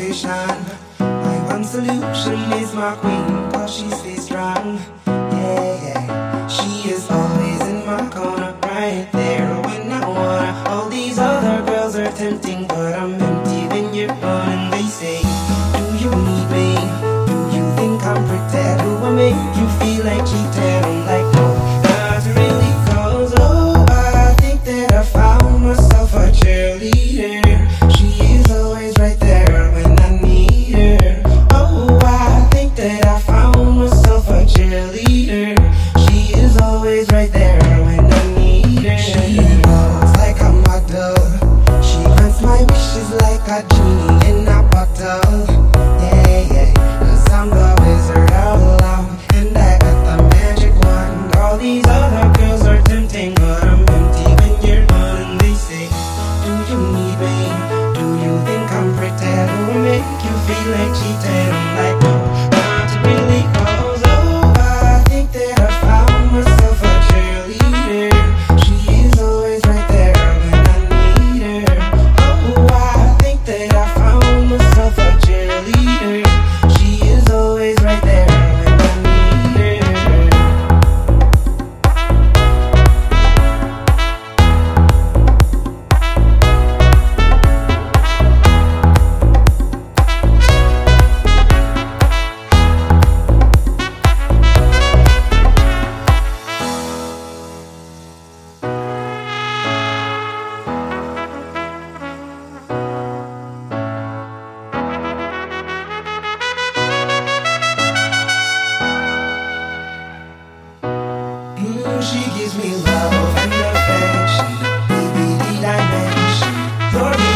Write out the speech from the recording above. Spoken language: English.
motivation. My one solution is my queen, cause she stays strong. Yeah, yeah. She is always in my corner, right there when I wanna. All these other girls are tempting, but I'm empty when you're gone. And they say, do you need me? Do you think I'm pretend? Do I make you feel like cheated? I'm like, no, not really, cause oh, I think that I found myself a cheerleader. She is always right there when I need her. Oh, I think that I found myself a cheerleader. She is always right there when I need her. She walks like a model. She grants my wishes like a genie in a bottle. Yeah, yeah, cause I'm the wizard of love, and I got the magic wand. All these other girls are tempting, but I'm empty when you're gone. And they say, do you need me? Do you think I'm pretend? Do I make you feel like cheating? I'm like, no, not really, cause oh, I think that I found myself a cheerleader. She is always right there when I need her. Oh, I think that I found myself a cheerleader. She is always right there when I need her. She gives me love and affection, baby, the dimension. You're